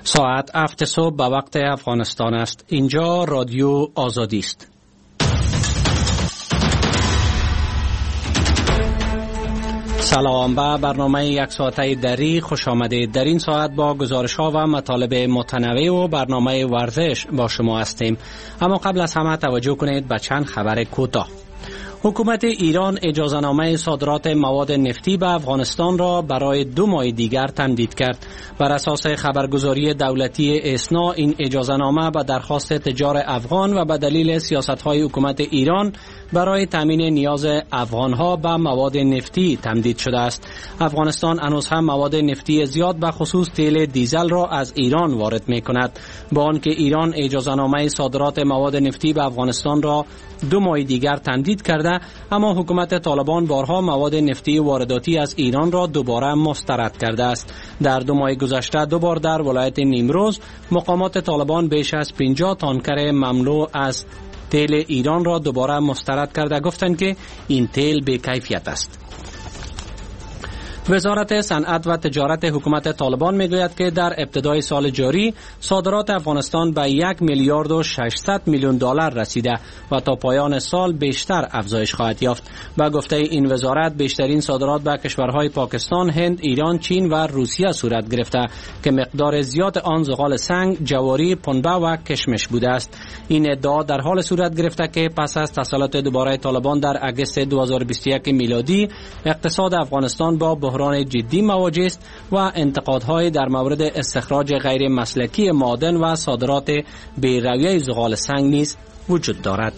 ساعت 7 صبح به وقت افغانستان است. اینجا رادیو آزادی است. سلام، به برنامه یک ساعته دری خوش آمدید. در این ساعت با گزارش ها و مطالب متنوع و برنامه ورزش با شما هستیم. اما قبل از همه توجه کنید به چند خبر کوتاه. حکومت ایران اجازهنامه صادرات مواد نفتی به افغانستان را برای 2 ماه دیگر تمدید کرد. بر اساس خبرگزاری دولتی اسنا این اجازهنامه به درخواست تجار افغان و به دلیل سیاست‌های حکومت ایران برای تامین نیاز افغان‌ها به مواد نفتی تمدید شده است. افغانستان هنوز هم مواد نفتی زیاد به خصوص تیل دیزل را از ایران وارد می‌کند. با آنکه ایران اجازهنامه صادرات مواد نفتی به افغانستان را 2 ماه دیگر تمدید کرده، اما حکومت طالبان بارها مواد نفتی وارداتی از ایران را دوباره مسترد کرده است. در 2 ماه گذشته 2 بار در ولایت نیمروز مقامات طالبان بیش از 50 تانکر مملو از تیل ایران را دوباره مسترد کرده، گفتند که این تیل بی‌کیفیت است. وزارت صنعت و تجارت حکومت طالبان میگوید که در ابتدای سال جاری صادرات افغانستان به 1 میلیارد و 600 میلیون دلار رسیده و تا پایان سال بیشتر افزایش خواهد یافت. با گفته این وزارت بیشترین صادرات به کشورهای پاکستان، هند، ایران، چین و روسیه صورت گرفته که مقدار زیاد آن زغال سنگ، جواری، پنبه و کشمش بوده است. این ادعا در حال صورت گرفته که پس از تسلط دوباره طالبان در اگست 2021 میلادی اقتصاد افغانستان با بحران جدی مواجه است و انتقادهای در مورد استخراج غیر مسلکی معادن و صادرات بی‌رویه زغال سنگ نیز وجود دارد.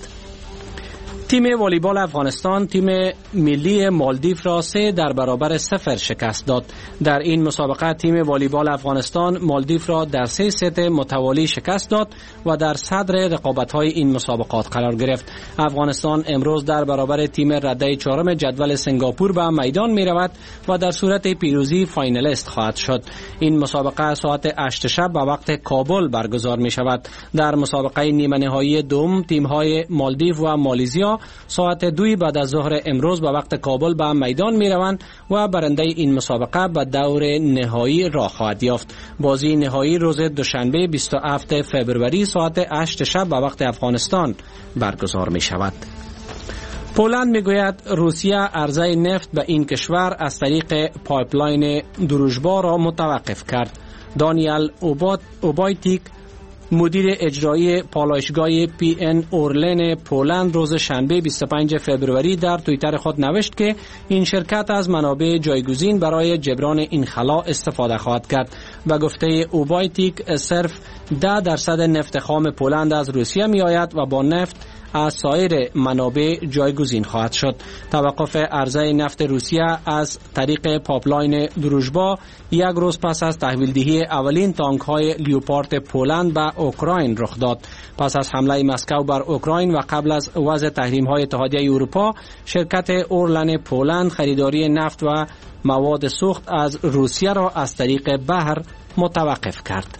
تیم والیبال افغانستان تیم ملی مالدیو را 3-0 شکست داد. در این مسابقه تیم والیبال افغانستان مالدیو را در 3 ست متوالی شکست داد و در صدر رقابت‌های این مسابقات قرار گرفت. افغانستان امروز در برابر تیم رده 4 جدول سنگاپور به میدان می‌رود و در صورت پیروزی فاینالیست خواهد شد. این مسابقه ساعت 8 شب به وقت کابل برگزار می‌شود. در مسابقه نیمه نهایی دوم تیم‌های مالدیو و مالزیا ساعت 2 بعد از ظهر امروز به وقت کابل به میدان می روند و برنده این مسابقه به دور نهایی راه خواهد یافت. بازی نهایی روز دوشنبه 27 فوریه ساعت 8 شب به وقت افغانستان برگزار می شود. پولند می گوید روسیه عرضه نفت به این کشور از طریق پایپلاین دروژبا را متوقف کرد. دانیل اوبایتیک مدیر اجرایی پالایشگاه پی ان اورلن پولند روز شنبه 25 فوریه در توییتر خود نوشت که این شرکت از منابع جایگزین برای جبران این خلا استفاده خواهد کرد. به گفته اوبایتیک صرف 10% نفت خام پولند از روسیه می آید و با نفت از سایر منابع جایگزین خواهد شد. توقف عرضه نفت روسیه از طریق پایپلاین دروژبا 1 روز پس از تحویلدهی اولین تانک‌های لیوپارد پولند به اوکراین رخ داد. پس از حمله مسکو بر اوکراین و قبل از وضع تحریم‌های اتحادیه اروپا، شرکت اورلن پولند خریداری نفت و مواد سوخت از روسیه را از طریق بحر متوقف کرد.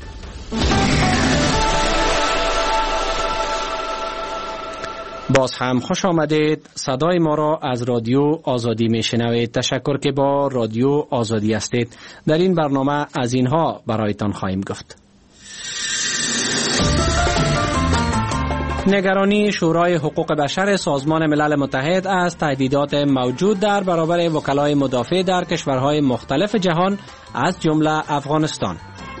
باز هم خوش آمدید. صدای ما را از رادیو آزادی میشنوید. تشکر که با رادیو آزادی هستید. در این برنامه از اینها برایتان خواهیم گفت. نگرانی شورای حقوق بشر سازمان ملل متحد از تهدیدات موجود در برابر وکلای مدافع در کشورهای مختلف جهان از جمله افغانستان.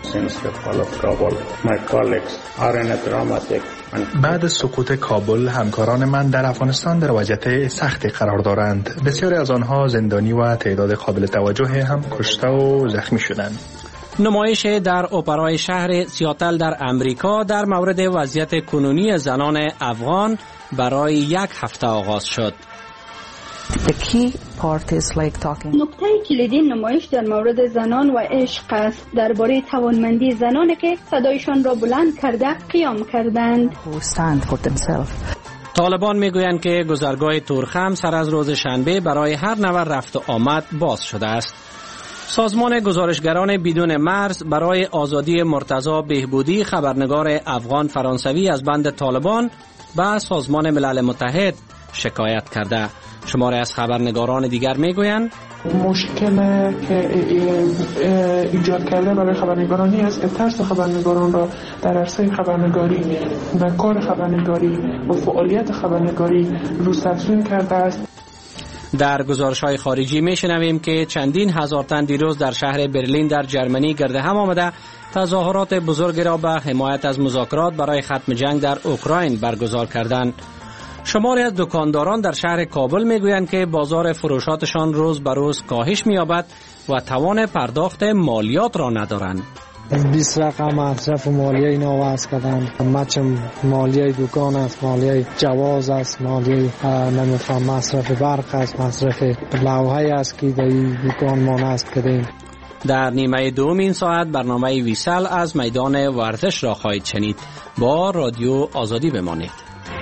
بعد از سقوط کابل همکاران من در افغانستان در وضعیت سختی قرار دارند. بسیاری از آنها زندانی و تعداد قابل توجهی هم کشته و زخمی شدند. نمایش در اپرای شهر سیاتل در امریکا در مورد وضعیت کنونی زنان افغان برای 1 هفته آغاز شد. نکته کلیدی نمایش در مورد زنان و عشق است، درباره توانمندی زنانی که صدایشان را بلند کرده قیام کردند. طالبان میگویند که گذرگاه تورخم سر از روز شنبه برای هر نوع رفت و آمد باز شده است. سازمان گزارشگران بدون مرز برای آزادی مرتضی بهبودی، خبرنگار افغان فرانسوی، از بند طالبان به سازمان ملل متحد شکایت کرده. شماره از خبرنگاران دیگر میگویند مشکل که ایجاد کرده برای خبرنگارانی است که ترس خبرنگاران را در عرصه خبرنگاری و کار خبرنگاری و فعالیت خبرنگاری رو سرزون کرده است. در گزارش‌های خارجی می‌شنویم که چندین هزار تن دیروز در شهر برلین در جرمنی گرد هم آمده تظاهرات بزرگی را به حمایت از مذاکرات برای ختم جنگ در اوکراین برگزار کردند. شماری از دکانداران در شهر کابل میگویند که بازار فروشاتشان روز به روز کاهش می‌یابد و توان پرداخت مالیات را ندارند. 20 رقم مصرف مالیه اینا وضع کردن، مچم مالیه دکان است، مالیه جواز است، مالیه نمیفهم مصرف برق است، مصرف لوحه است که در دکان ما نصب کردیم. در نیمه دوم این ساعت برنامه ویسل از میدان ورزش را خواهید شنید. با رادیو آزادی بمانید.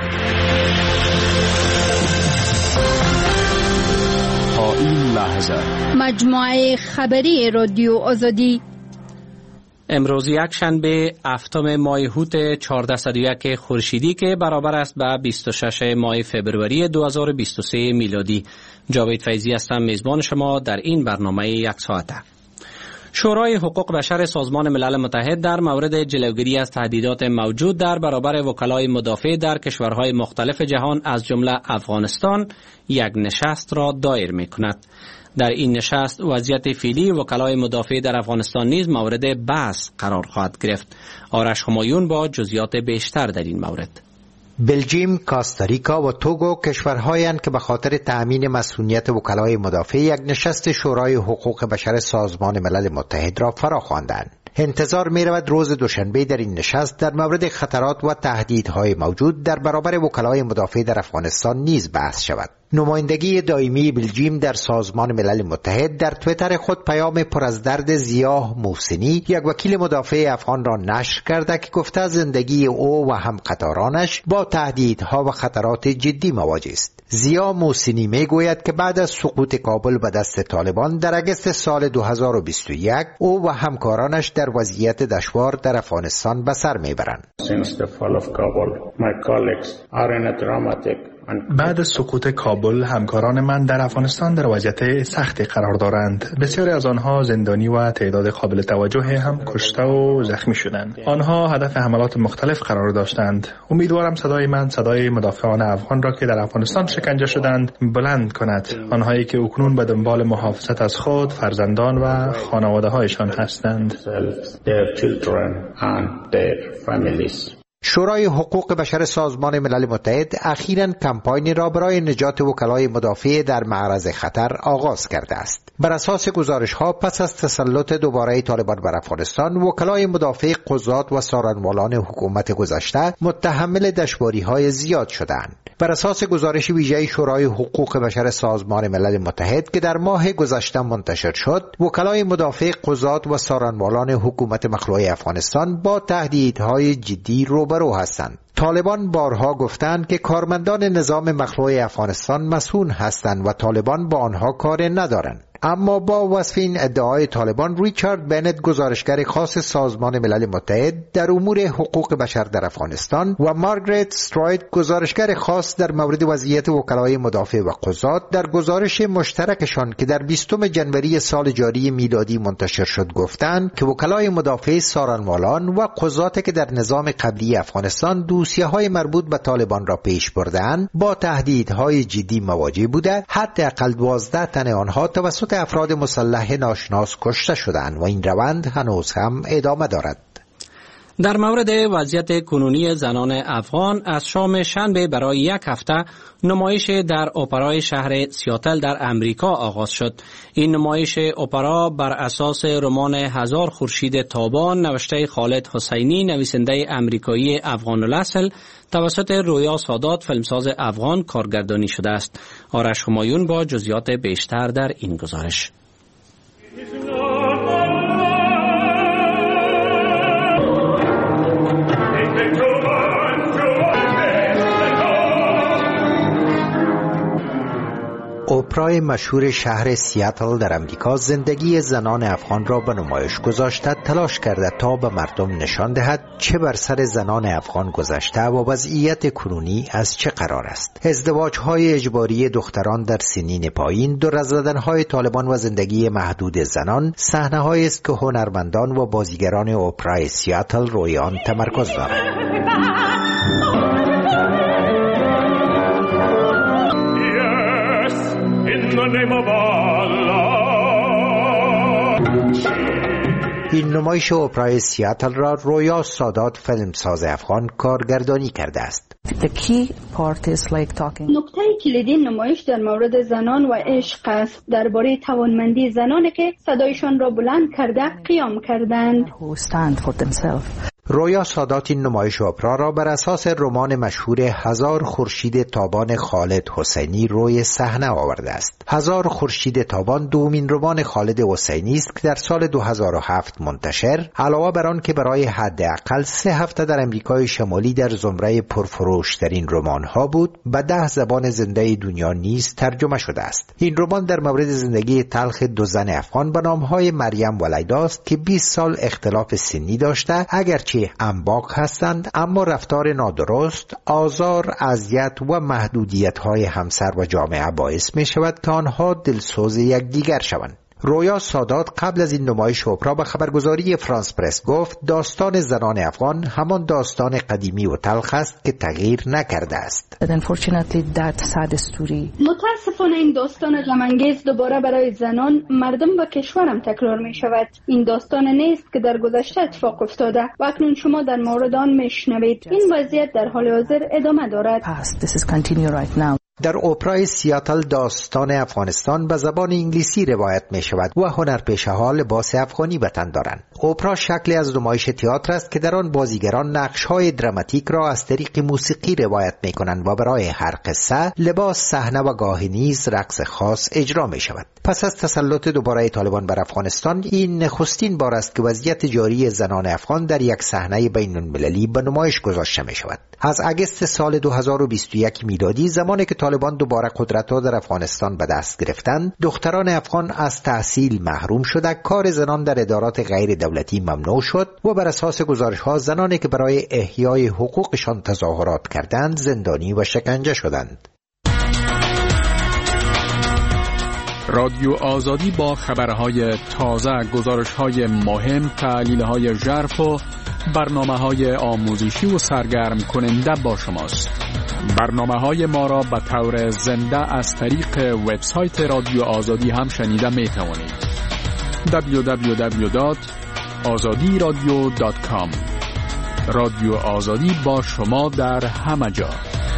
تا این لحظه مجموعه خبری رادیو آزادی امروز یک شنبه هفتم ماه هوت 1401 خورشیدی که برابر است به 26 ماه فبروری 2023 میلادی. جاوید فیضی هستم میزبان شما در این برنامه یک ساعته. شورای حقوق بشر سازمان ملل متحد در مورد جلوگیری از تهدیدات موجود در برابر وکلای مدافع در کشورهای مختلف جهان از جمله افغانستان یک نشست را دایر می‌کند. در این نشست وضعیت فعلی وکلای مدافع در افغانستان نیز مورد بحث قرار خواهد گرفت. آرش همایون با جزئیات بیشتر در این مورد. بلژیم، کاستاریکا و توگو کشورهایند که به خاطر تأمین مسئولیت وکلای مدافع یک نشست شورای حقوق بشر سازمان ملل متحد را فرا خواندند. انتظار می رود روز دوشنبه در این نشست در مورد خطرات و تهدیدهای موجود در برابر وکلای مدافع در افغانستان نیز بحث شود. نمایندگی دائمی بلژیم در سازمان ملل متحد در توییتر خود پیام پر از درد ضیا محسنی، یک وکیل مدافع افغان را نشر کرده که گفته زندگی او و همقطارانش با تهدیدها و خطرات جدی مواجه است. ضیا محسنی میگوید که بعد از سقوط کابل به دست طالبان در اگست سال 2021 او و همکارانش در وضعیت دشوار در افغانستان به سر میبرند. بعد از سقوط کابل همکاران من در افغانستان در وضعیت سختی قرار دارند. بسیاری از آنها زندانی و تعداد قابل توجه هم کشته و زخمی شدند. آنها هدف حملات مختلف قرار داشتند. امیدوارم صدای من صدای مدافعان افغان را که در افغانستان شکنجه شدند بلند کند. آنهایی که اکنون به دنبال محافظت از خود، فرزندان و خانواده هایشان هستند. شورای حقوق بشر سازمان ملل متحد اخیراً کمپاینی را برای نجات وکلای مدافع در معرض خطر آغاز کرده است. بر اساس گزارش‌ها پس از تسلط دوباره طالبان بر افغانستان، وکلای مدافع قضات و سارنوالان حکومت گذشته متحمل دشواری‌های زیاد شدند. بر اساس گزارش ویژه شورای حقوق بشر سازمان ملل متحد که در ماه گذشته منتشر شد، وکلای مدافع قضات و سارنوالان حکومت مخلوع افغانستان با تهدیدهای جدی روبرو هستند. طالبان بارها گفتند که کارمندان نظام مخلوع افغانستان مسئول هستند و طالبان با آنها کار ندارند. اما با وصف این ادعای طالبان، ریچارد بنت گزارشگر خاص سازمان ملل متحد در امور حقوق بشر در افغانستان و مارگریت استراید گزارشگر خاص در مورد وضعیت وکلای مدافع و قضات در گزارش مشترکشان که در 20 جنوری سال جاری میلادی منتشر شد گفتند که وکلای مدافع سارنوالان و قضات که در نظام قبلی افغانستان دوسیه‌های مربوط به طالبان را پیش بردند با تهدیدهای جدی مواجه بوده. حداقل 12 تن آنها توسط افراد مسلح ناشناس کشته شدند و این روند هنوز هم ادامه دارد. در مورد وضعیت کنونی زنان افغان، از شام شنبه برای یک هفته نمایش در اپرای شهر سیاتل در امریکا آغاز شد. این نمایش اپرا بر اساس رمان هزار خورشید تابان نوشته خالد حسینی، نویسنده امریکایی افغان الاصل، توسط رویا سادات فیلمساز افغان کارگردانی شده است. آرش همایون با جزئیات بیشتر در این گزارش. اپرای مشهور شهر سیاتل در امریکا زندگی زنان افغان را به نمایش گذاشته، تلاش کرده تا به مردم نشان دهد چه بر سر زنان افغان گذشته و وضعیت کنونی از چه قرار است. ازدواج‌های اجباری دختران در سنین پایین، دور از زدن‌های طالبان و زندگی محدود زنان، صحنه‌هایی است که هنرمندان و بازیگران اپرای سیاتل روی آن تمرکز دارند. این نمایش اپرای سیاتل را رویا سادات فیلمساز افغان کارگردانی کرده است. نکته کلیدی نمایش در مورد زنان و عشق است، درباره توانمندی زنانی که صدایشان را بلند کرده قیام کردند. رویا سادات این نمایش اپرا را بر اساس رمان مشهور 1000 خورشید تابان خالد حسینی روی صحنه آورده است. 1000 خورشید تابان دومین رمان خالد حسینی است که در سال 2007 منتشر، علاوه بر آن که برای حداقل 3 هفته در امریکای شمالی در زمره پرفروشترین رمان‌ها بود، به 10 زبان زنده دنیا نیز ترجمه شده است. این رمان در مورد زندگی تلخ دو زن افغان به نام‌های مریم و لیلا است که 20 سال اختلاف سنی داشته، اگرچه انباک هستند، اما رفتار نادرست، آزار، اذیت و محدودیت‌های همسر و جامعه باعث می شود که آنها دلسوز یکدیگر شوند. رویا سادات قبل از این نمایش اپرا به خبرگزاری فرانس پرس گفت داستان زنان افغان همان داستان قدیمی و تلخ است که تغییر نکرده است. متاسفانه این داستان غم‌انگیز دوباره برای زنان، مردم و کشورم تکرار می شود. این داستان نیست که در گذشته اتفاق افتاده و اکنون شما در مورد آن می شنوید. این وضعیت در حال حاضر ادامه دارد. در اپرای سیاتل داستان افغانستان به زبان انگلیسی روایت می شود و هنرپیشه‌ها لباس افغانی به تن دارند. اپرا شکلی از نمایش تئاتر است که در آن بازیگران نقش‌های دراماتیک را از طریق موسیقی روایت می کنند و برای هر قصه لباس، صحنه و گاهی نیز رقص خاص اجرا می شود. پس از تسلط دوباره طالبان بر افغانستان، این نخستین بار است که وضعیت جاری زنان افغان در یک صحنه بین‌المللی به نمایش گذاشته می شود. از اگست سال 2021 میلادی، زمانی که طالبان دوباره قدرت را در افغانستان به دست گرفتند، دختران افغان از تحصیل محروم شده، کار زنان در ادارات غیر دولتی ممنوع شد و بر اساس گزارش‌ها زنانی که برای احیای حقوقشان تظاهرات کردند زندانی و شکنجه شدند. رادیو آزادی با خبرهای تازه، گزارش‌های مهم، تحلیل‌های ژرف و برنامه‌های آموزشی و سرگرم کننده با شماست. برنامه‌های ما را به طور زنده از طریق وبسایت رادیو آزادی هم شنیده می‌توانید. www.azadiradio.com. رادیو آزادی با شما در همه جا.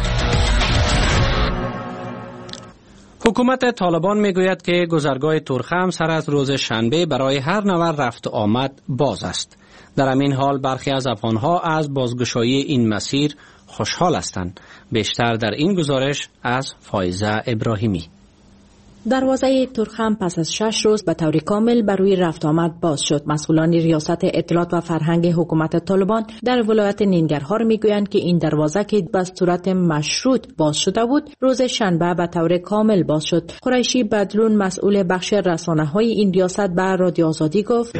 حکومت طالبان میگوید که گذرگاه تورخم سر از روز شنبه برای هر نوع رفت آمد باز است. در همین حال برخی از افغانها از بازگشایی این مسیر خوشحال هستند. بیشتر در این گزارش از فایزه ابراهیمی. دروازه تورخم پس از 6 روز به طور کامل بر روی رفت آمد باز شد. مسئولان ریاست اطلاعات و فرهنگ حکومت طالبان در ولایت نینگرهار میگویند که این دروازه که به صورت مشروط باز شده بود، روز شنبه به طور کامل باز شد. قریشی بدلون، مسئول بخش رسانه‌های این ریاست، به رادیو آزادی گفت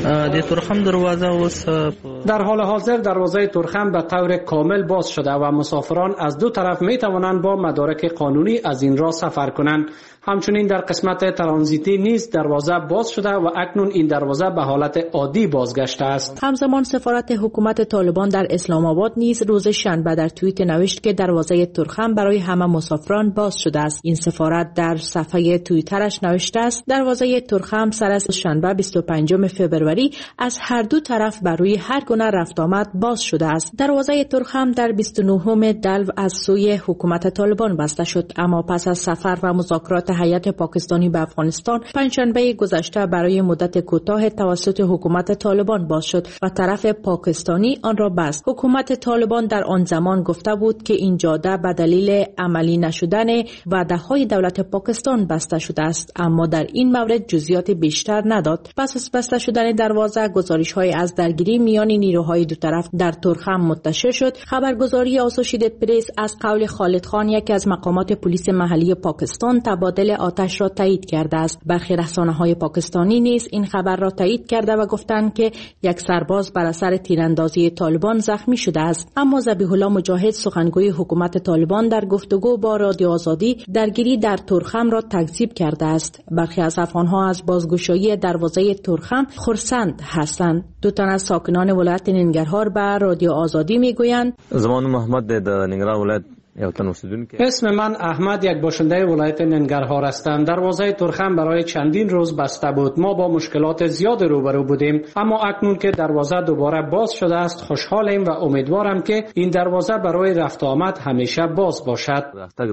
در حال حاضر دروازه تورخم به طور کامل باز شده و مسافران از دو طرف می توانند با مدارک قانونی از این راه سفر کنند. همچنین در قسمت ترانزیتی نیز دروازه باز شده و اکنون این دروازه به حالت عادی بازگشته است. همزمان سفارت حکومت طالبان در اسلام آباد نیز روز شنبه در توییت نوشت که دروازه تورخم برای همه مسافران باز شده است. این سفارت در صفحه توییترش نوشته است: دروازه تورخم سر از شنبه 25 فوریه از هر دو طرف بر روی هر گونه رفت آمد باز شده است. دروازه تورخم در 29 دلو از سوی حکومت طالبان بسته شد، اما پس از سفر و مذاکرات هیئت پاکستانی به افغانستان پنجشنبه گذشته برای مدت کوتاه توسط حکومت طالبان باز شد و طرف پاکستانی آن را بست. حکومت طالبان در آن زمان گفته بود که این جاده به دلیل عملی نشدن وعده‌های دولت پاکستان بسته شده است، اما در این مورد جزئیات بیشتر نداد. پس از بسته شدن دروازه، گزارش‌های از درگیری میان نیروهای دو طرف در ترخم منتشر شد، خبرگزاری آسوشییتد پرس از قول خالد خان، یکی از مقامات پلیس محلی پاکستان، تبادل آتش را تایید کرده است. برخی رسانه‌های پاکستانی نیز این خبر را تایید کرده و گفتند که یک سرباز بر اثر تیراندازی طالبان زخمی شده است. اما ذبیح الله مجاهد، سخنگوی حکومت طالبان، در گفتگو با رادیو آزادی درگیری در ترخم را تکذیب کرده است. برخی از افغان‌ها از بازگشایی دروازه ترخم خرسند هستند. دو تن از ساکنان ولایت ننگرهار به رادیو آزادی میگویند: زمان محمد در ننگرهار ولایت. اسم من احمد، یک باشنده ولایت ننگرهار هستم. دروازه ترخم برای چندین روز بسته بود. ما با مشکلات زیاد روبرو بودیم، اما اکنون که دروازه دوباره باز شده است خوشحالیم و امیدوارم که این دروازه برای رفت آمد همیشه باز باشد.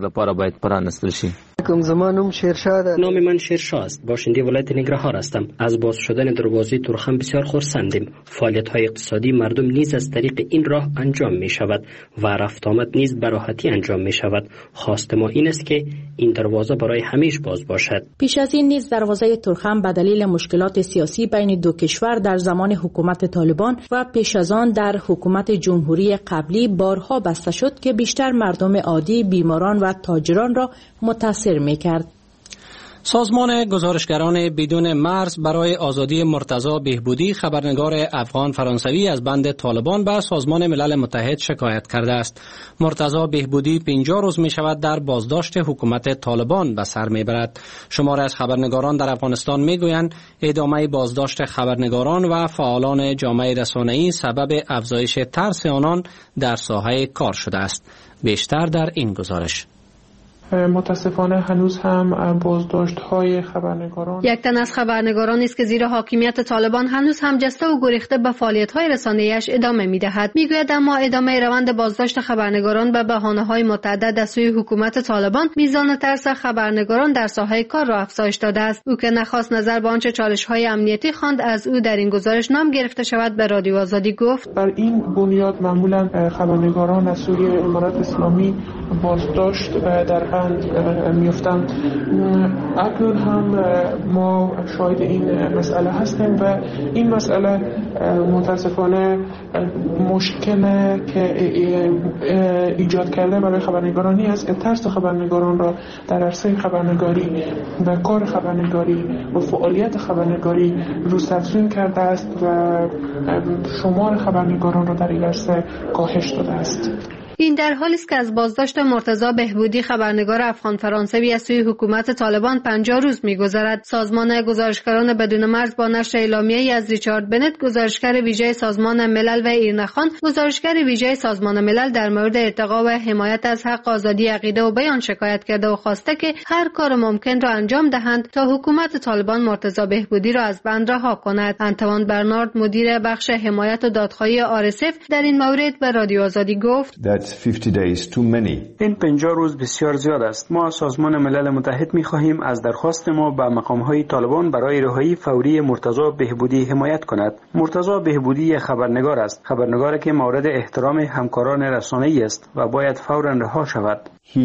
نام من شیرشاه است. باشنده ولایت ننگرهار هستم. از باز شدن دروازه ترخم بسیار خرسندیم. فعالیت‌های اقتصادی مردم نیز از طریق این راه انجام می شود و رفت آمد نیز به راحتی انجام می شود. خواست ما این است که این دروازه برای همیشه باز باشد. پیش از این نیز دروازه ترخم به دلیل مشکلات سیاسی بین دو کشور در زمان حکومت طالبان و پیش از آن در حکومت جمهوری قبلی بارها بسته شد که بیشتر مردم عادی، بیماران و تاجران را متاثر می کرد. سازمان گزارشگران بدون مرز برای آزادی مرتضی بهبودی، خبرنگار افغان فرانسوی، از بند طالبان به سازمان ملل متحد شکایت کرده است. مرتضی بهبودی 50 روز می شود در بازداشت حکومت طالبان به سر می برد. شماری از خبرنگاران در افغانستان می گویند ادامه بازداشت خبرنگاران و فعالان جامعه رسانه‌ای سبب افزایش ترس آنان در ساحه کار شده است. بیشتر در این گزارش. متاسفانه هنوز هم بازداشت‌های خبرنگاران، یک تن از خبرنگاران است که زیر حاکمیت طالبان هنوز هم جسته و گریخته به فعالیت‌های رسانه‌ایش ادامه می‌دهد. میگوید اما ادامه روند بازداشت خبرنگاران به بهانه‌های متعدد از سوی حکومت طالبان میزان ترس خبرنگاران در ساحه کار را افزایش داده است. او که نخواست نظر به آنچه چالش‌های امنیتی خواند از او در این گزارش نام گرفته شود، به رادیو آزادی گفت: بر این بنیاد معمولا خبرنگاران از سوی امارات اسلامی بازداشت در میفتند. اکنون هم ما شاهد این مسئله هستیم و این مسئله متاسفانه مشکل که ایجاد کرده برای خبرنگارانی است که ترس خبرنگاران را در عرصه خبرنگاری و کار خبرنگاری و فعالیت خبرنگاری روزافزون کرده است و شمار خبرنگاران را در این عرصه کاهش داده است. این در حالی است که از بازداشت مرتضی بهبودی، خبرنگار افغان فرانسوی، از سوی حکومت طالبان 50 روز می‌گذرد. سازمان گزارشگران بدون مرز با نشر اعلامیه‌ای از ریچارد بنت، گزارشگر ویژه سازمان ملل، و ایرنا خان، گزارشگر ویژه سازمان ملل، در مورد ارتقا و حمایت از حق آزادی عقیده و بیان شکایت کرده و خواسته که هر کار ممکن را انجام دهند تا حکومت طالبان مرتضی بهبودی را از بند رها کند. انتوان برنارد، مدیر بخش حمایت و دادخواهی RSF، در این مورد به رادیو آزادی گفت: این 50 روز بسیار زیاد است. ما از سازمان ملل متحد می‌خواهیم از درخواست ما به مقام‌های طالبان برای رهایی فوری مرتضی بهبودی حمایت کند. مرتضی بهبودی خبرنگار است، خبرنگاری که مورد احترام همکاران رسانه‌ای است و باید فوراً رها شود.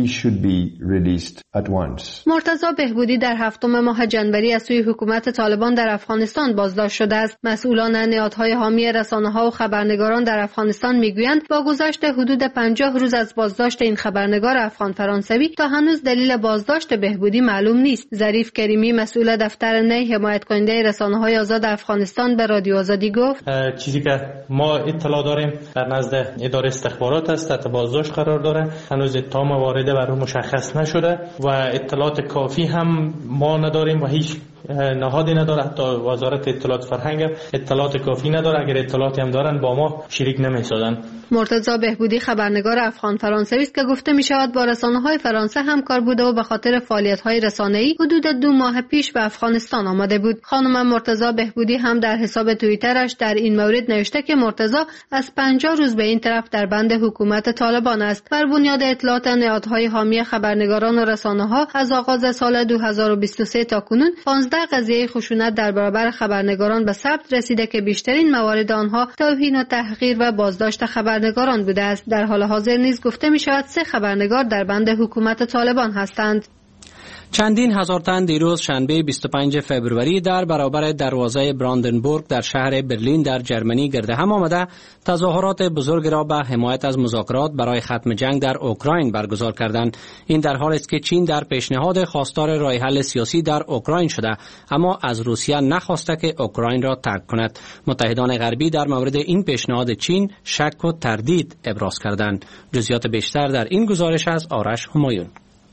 مرتضی بهبودی در 7 ماه جنوری از سوی حکومت طالبان در افغانستان بازداشت شده است. مسئولان نهادهای حامی رسانه‌ها و خبرنگاران در افغانستان میگویند با گذشت حدود 50 روز از بازداشت این خبرنگار افغان فرانسوی تا هنوز دلیل بازداشت بهبودی معلوم نیست. ظریف کریمی، مسئول دفتر نی حمایت کننده رسانه‌های آزاد افغانستان، به رادیو آزادی گفت: چیزی که ما اطلاع داریم در نزد اداره استخبارات است، تحت بازداشت قرار داره. هنوز اتهام وارده بر او مشخص نشده و اطلاعات کافی هم ما نداریم و هیچ نهادی نداره. حتی وزارت اطلاعات فرهنگ اطلاعات کافی نداره. اگر اطلاعاتی هم دارن با ما شریک نمی‌سازن. مرتضی بهبودی خبرنگار افغان فرانسوی است که گفته می شود با رسانه‌های فرانسه همکار بوده و به خاطر فعالیت‌های رسانه‌ای حدود 2 ماه پیش به افغانستان آمده بود. خانم مرتضی بهبودی هم در حساب توییترش در این مورد نوشته که مرتضی از 50 روز به این طرف در بند حکومت طالبان است. بر بنیاد اطلاعات نهادهای حامی خبرنگاران و رسانه‌ها از آغاز سال 2023 تا کنون 15 قضیه خشونت در برابر خبرنگاران به ثبت رسیده که بیشترین موارد آنها توهین و تحقیر و بازداشت خبرنگاران بوده است. در حال حاضر نیز گفته می شود 3 خبرنگار در بند حکومت طالبان هستند. چندین هزار تن دیروز شنبه 25 فوریه در برابر دروازه براندنبورگ در شهر برلین در جرمنی گرد هم آمده تظاهرات بزرگ را به حمایت از مذاکرات برای ختم جنگ در اوکراین برگزار کردند. این در حالی است که چین در پیشنهاد خواستار راه حل سیاسی در اوکراین شده، اما از روسیه نخواسته که اوکراین را ترک کند. متحدان غربی در مورد این پیشنهاد چین شک و تردید ابراز کردند. جزئیات بیشتر در این گزارش از آرش همایون.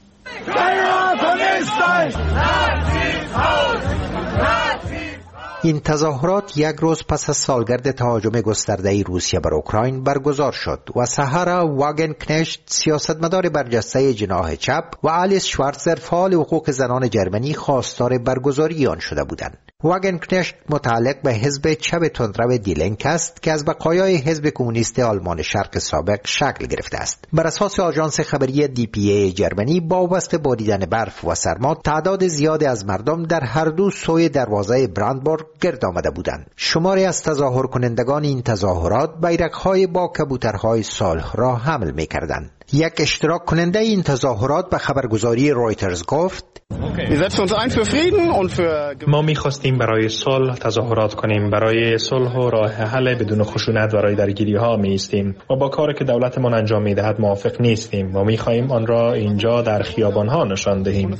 این تظاهرات یک روز پس از سالگرد تهاجم گسترده روسیه بر اوکراین برگزار شد و ساهارا واگنکنشت سیاستمدار برجسته جناح چپ و آلیس شوارتزر فعال حقوق زنان جرمنی خواستار برگزاری آن شده بودند. واگنکنشت متعلق به حزب چپ تندرو دی لینک است که از بقایای حزب کمونیست آلمان شرق سابق شکل گرفته است. بر اساس آژانس خبری DPA جرمنی، با واسطه باریدن برف و سرما تعداد زیادی از مردم در هر دو سوی دروازه براندنبورگ گرد آمده بودند. شماری از تظاهر کنندگان این تظاهرات بیرق‌های با کبوترهای صلح را حمل می‌کردند. یک اشتراک کننده این تظاهرات به خبرگزاری رویترز گفت: ما می‌خواستیم برای صلح تظاهرات کنیم، برای صلح و راه حل بدون خشونت برای درگیری‌ها می‌ایستیم و با کاری که دولتمان انجام می‌دهد موافق نیستیم و می‌خواهیم آن را اینجا در خیابان‌ها نشان دهیم.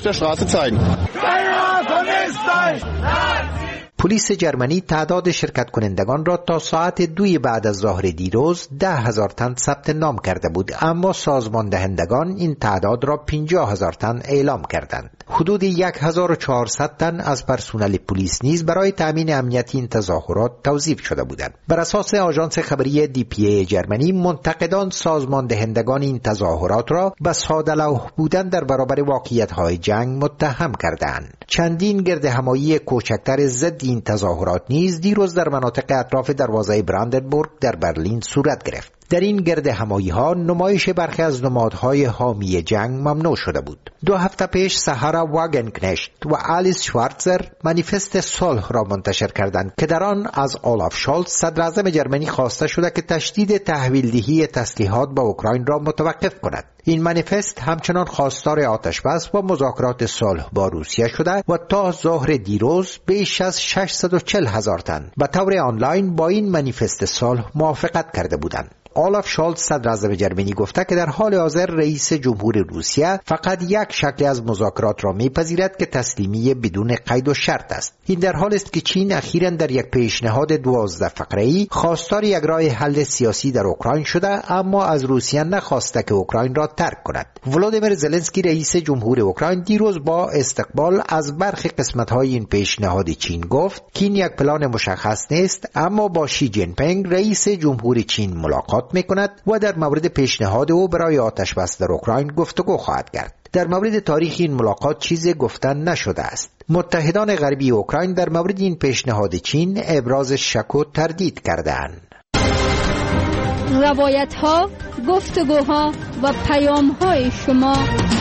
پلیس جرمنی تعداد شرکت کنندگان را تا ساعت 2 بعد از ظهر دیروز 10,000 تن ثبت نام کرده بود، اما سازمان دهندگان این تعداد را 50,000 تن اعلام کردند. حدود 1,400 تن از پرسنل پلیس نیز برای تامین امنیت این تظاهرات توظیف شده بودند. بر اساس آژانس خبری DPA جرمنی، منتقدان سازمان دهندگان این تظاهرات را به ساده‌لوح بودن در برابر واقعیت‌های جنگ متهم کردند. چندین گردهمایی کوچکتر ضد این تظاهرات نیز دیروز در مناطق اطراف دروازه براندنبورگ در برلین صورت گرفت. در این گردهمایی‌ها نمایش برخی از نمادهای حامی جنگ ممنوع شده بود. 2 هفته پیش ساهارا واگنکنشت و آلیس شوارتزر منیفست صلح را منتشر کردند که در آن از اولاف شولز صدر اعظم جرمنی خواسته شده که تشدید تحویلدهی تسلیحات به اوکراین را متوقف کند. این منیفست همچنان خواستار آتشبس و مذاکرات صلح با روسیه شده و تا ظهر دیروز بیش از 640,000 تن به طور آنلاین با این منیفست صلح موافقت کرده بودند. اولاف شولز صدر اعظم جرمنی گفته که در حال حاضر رئیس جمهور روسیه فقط یک شکل از مذاکرات را میپذیرد که تسلیمی بدون قید و شرط است. این در حالی است که چین اخیراً در یک پیشنهاد 12 فقره‌ای خواستار یک راه حل سیاسی در اوکراین شده، اما از روسیه نخواسته که اوکراین را ترک کند. ولودیمیر زلنسکی رئیس جمهور اوکراین دیروز با استقبال از برخی قسمت‌های این پیشنهاد چین گفت که این یک پلان مشخص نیست، اما با شی جین پینگ رئیس جمهور چین ملاقات میکند و در مورد پیشنهاد او برای آتش بس در اوکراین گفتگو خواهد کرد. در مورد تاریخ این ملاقات چیزی گفتن نشده است. متحدان غربی اوکراین در مورد این پیشنهاد چین ابراز شک و تردید کردند. روایت‌ها، گفتگوها و پیام‌های شما.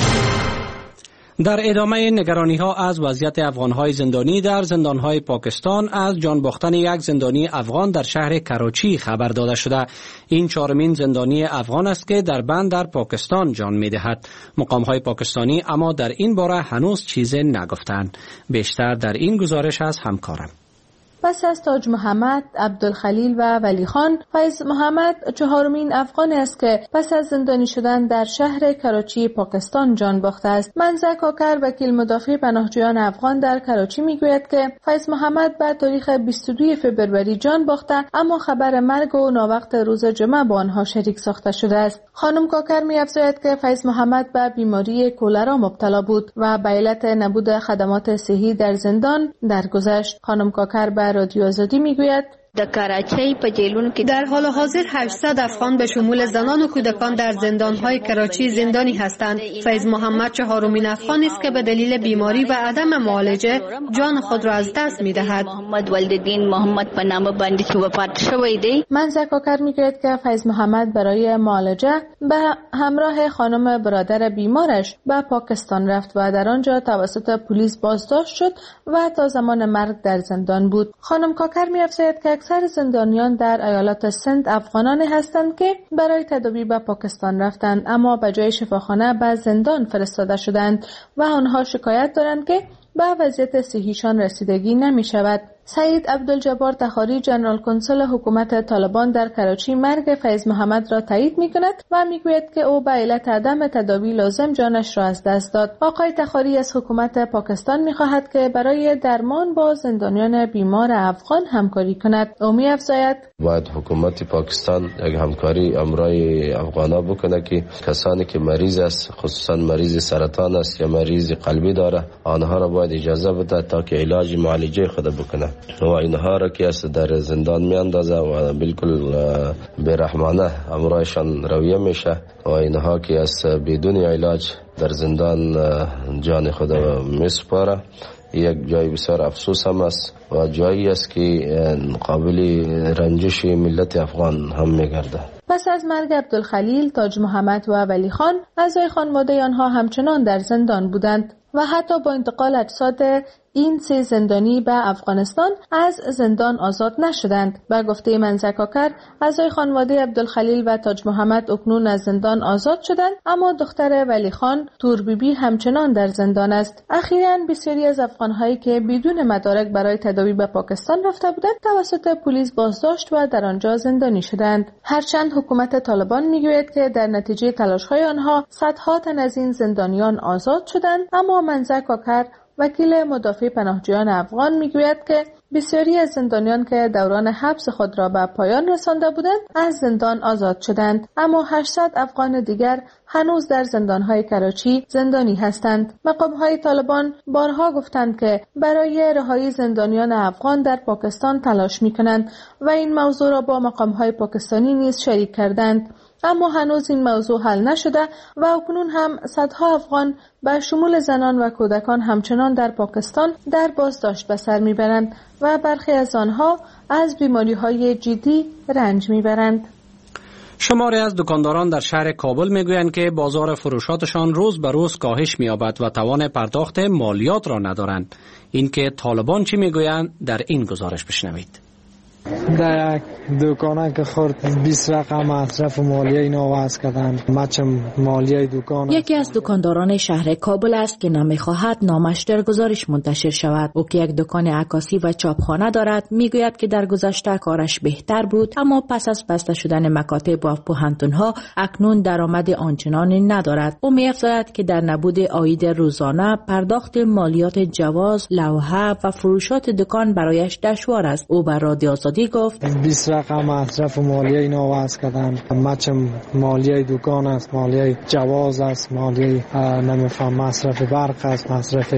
در ادامه نگرانی‌ها از وضعیت افغان‌های زندانی در زندان‌های پاکستان، از جان باختن یک زندانی افغان در شهر کراچی خبر داده شده. این 4مین زندانی افغان است که در بند در پاکستان جان می‌دهد. مقام‌های پاکستانی اما در این باره هنوز چیزی نگفتند. بیشتر در این گزارش از همکارم. پس از تاج محمد، عبدالخلیل و ولی خان، فیض محمد 4مین افغانی است که پس از زندانی شدن در شهر کراچی پاکستان جان باخته است. منزه کاکر، وکیل مدافع پناهجویان افغان در کراچی میگوید که فیض محمد بعد تاریخ 22 فوریه جان باخته، اما خبر مرگ و ناوقت روز جمعه با آنها شریک ساخته شده است. خانم کاکر می‌افزاید که فیض محمد به بیماری کولرا مبتلا بود و به علت نبود خدمات صحی در زندان درگذشت. خانم کاکر به رادیو آزادی میگوید در حال حاضر 800 افغان به شمول زنان و کودکان در زندان‌های کراچی زندانی هستند. فیض محمد 4مین افغانی است که به دلیل بیماری و عدم معالجه جان خود را از دست می‌دهد. منزه کاکر میگوید که فیض محمد برای معالجه به همراه خانم برادر بیمارش به پاکستان رفت و در آنجا توسط پلیس بازداشت شد و تا زمان مرگ در زندان بود. خانم کاکر می‌افزاید که اکثر زندانیان در ایالات سند افغانان هستند که برای تداوی به پاکستان رفتند اما به جای شفاخانه به زندان فرستاده شدند و آنها شکایت دارند که به وضعیت صحیشان رسیدگی نمی شود. سید عبدالجبار تخاری جنرال کنسول حکومت طالبان در کراچی مرگ فیض محمد را تایید می کند و می گوید که او به علت عدم تداوی لازم جانش را از دست داد. آقای تخاری از حکومت پاکستان می خواهد که برای درمان با زندانیان بیمار افغان همکاری کند. او می افزاید باید حکومت پاکستان یک همکاری امرای افغانا بکنه که کسانی که مریض است، خصوصا مریض سرطان است یا مریض قلبی داره، آنها را باید اجازه بده تا که علاج معالجه خود بکنه و اینها را که است در زندان می اندازه و بالکل بیرحمانه امرایشان رویه میشه و اینها که است بدون علاج در زندان جان خود می سپاره. یک جای بسیار افسوس هم است و جایی است که قابل رنجش ملت افغان هم میگرده. پس از مرگ عبدالخلیل، تاج محمد و ولی خان، اعضای خانواده آنها همچنان در زندان بودند و حتی با انتقال اجساد این 3 زندانی به افغانستان از زندان آزاد نشدند. به گفته منزل کاکر، اعضای خانواده عبدالخلیل و تاج محمد اکنون از زندان آزاد شدند اما دختر ولی خان تور بیبی همچنان در زندان است. اخیراً بسیاری از افغانهایی که بدون مدارک برای تداوی به پاکستان رفته بودند توسط پلیس بازداشت و در آنجا زندانی شدند. هرچند حکومت طالبان میگوید که در نتیجه تلاش‌های آنها صدها تن از این زندانیان آزاد شدند، اما منزل کاکر وکیل مدافع پناهجویان افغان میگوید که بسیاری از زندانیان که دوران حبس خود را به پایان رسانده بودند از زندان آزاد شدند، اما 800 افغان دیگر هنوز در زندانهای کراچی زندانی هستند. مقامهای طالبان بارها گفتند که برای رهایی زندانیان افغان در پاکستان تلاش میکنند و این موضوع را با مقامهای پاکستانی نیز شریک کردند، اما هنوز این موضوع حل نشده و اکنون هم صدها افغان به شمول زنان و کودکان همچنان در پاکستان در بازداشت به سر میبرند و برخی از آنها از بیماری‌های جدی رنج میبرند. شماری از دکانداران در شهر کابل میگویند که بازار فروشاتشان روز به روز کاهش می‌یابد و توان پرداخت مالیات را ندارند. اینکه طالبان چی میگویند در این گزارش بشنوید. در یک دکانه که خورد 20 رقم مصرف مالیه اینا وضع کردن. مچم مالیه دکان. یکی از دکانداران شهر کابل است که نمیخواهد نامش در گزارش منتشر شود. او که یک دکان عکاسی و چاپخانه دارد میگوید که در گذشته کارش بهتر بود اما پس از بسته شدن مکاتب و پوهنتون‌ها اکنون درآمد آنچنانی ندارد. او می‌افزاید که در نبود عاید روزانه پرداخت مالیات جواز، لوحه و فروشات دکان برایش دشوار است. او بر رادیو آزادی گفت 20 رقم مصرف مالیه اینا وضع کردن. مچم مالیه دکان است، مالیه جواز است، مالیه نمیفهم مصرف برق است، مصرف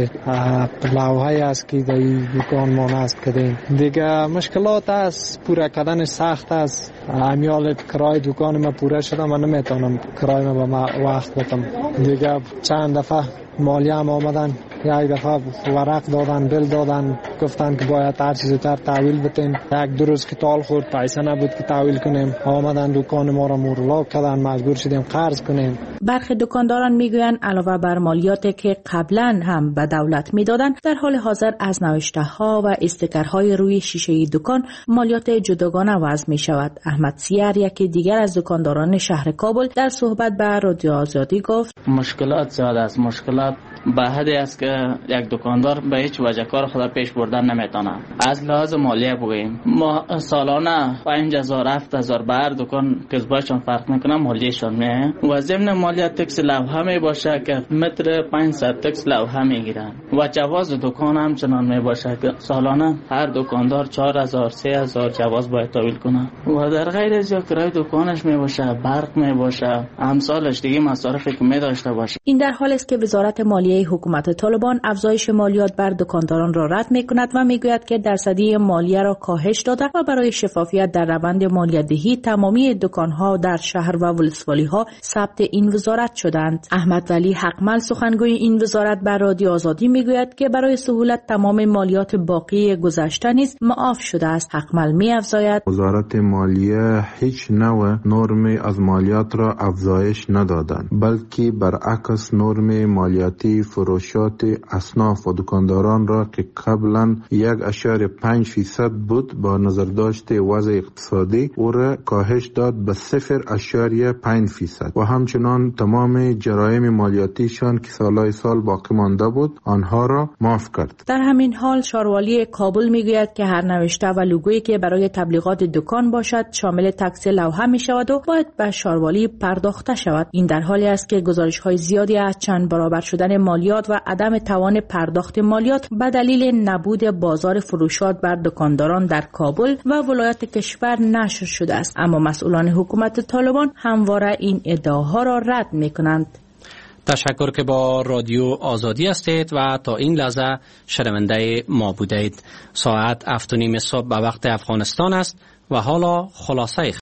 لوحه است که در دکان ما نصب کردیم. دیگه مشکلات است، پورا کردن سخت است. امیال کرای دکان ما پورا شده، من نمیتونم کرای ما به وقت بدم. دیگه چند دفعه مالیه هم آمدن، یک دفعه ورق دادن، بل دادن، گفتن که باید هر چیز زودتر تحویل بتین. یک دو روز که تال خورد پیسه نبود که تحویل کنیم، آمدن دکان ما را مورلاک کردن، مجبور شدیم قرض کنیم. برخی دکانداران میگویند علاوه بر مالیاتی که قبلا هم به دولت میدادند، در حال حاضر از نوشته ها و استیکرهای روی شیشه دکان مالیات جداگانه وضع می شود. احمد سیار یکی دیگر از دکانداران شهر کابل در صحبت با رادیو آزادی گفت مشکلات زیاد است. مشکلات به حدی است که یک دکاندار به هیچ وجه کار خود پیش بردن نمیتونه. از لحاظ مالیه بگوییم ما سالانه 5000 7000 به هر دکان کسبایشان فرق میکنه مالیهشان میه و ضمن مالیه تکس لوحه می باشه که متر 500 تکس لوحه میگیرن و جواز دکان هم چنان می باشه که سالانه هر دکاندار 4000 3000 جواز باید تحویل کنه و در غیر از یا کرای دکانش می باشه، برق می باشه، امثالش دیگه مصارفی که می داشته باشه. این در حالی است که وزارت مالیه حکومت طالبان افزایش مالیات بر دکانداران را رد می‌کند و میگوید که درصدی مالیه را کاهش داده و برای شفافیت در روند مالیات‌دهی تمامی دکان‌ها در شهر و ولسوالی‌ها ثبت این وزارت شدند. احمد ولی حقمل سخنگوی این وزارت بر رادیو آزادی میگوید که برای سهولت تمام مالیات باقی گذشته نیز معاف شده است. حقمل می‌افزاید وزارت مالیه هیچ نوع نرمی از مالیات را افزایش ندادند، بلکه برعکس نرم مالیاتی فروشات اصناف و دکانداران را که قبلا 1.5% بود با نظر داشته وضع اقتصادی او را کاهش داد به 0.5% و همچنان تمام جرایم مالیاتیشان که سالهای سال باقی مانده بود آنها را معاف کرد. در همین حال شاروالی کابل میگوید که هر نوشته و لوگویی که برای تبلیغات دکان باشد شامل تکس لوحه می شود و باید به شاروالی پرداخته شود. این در حالی است که گزارش‌های زیادی از چند برابر شدن مالیات و عدم توان پرداخت مالیات به دلیل نبود بازار فروشات بر دکانداران در کابل و ولایات کشور نشر شده است، اما مسئولان حکومت طالبان همواره این ادعاها را رد می‌کنند. تشکر که با رادیو آزادی هستید و تا این لحظه شنونده ما بودید. ساعت 7:30 صبح به وقت افغانستان است و حالا خلاصه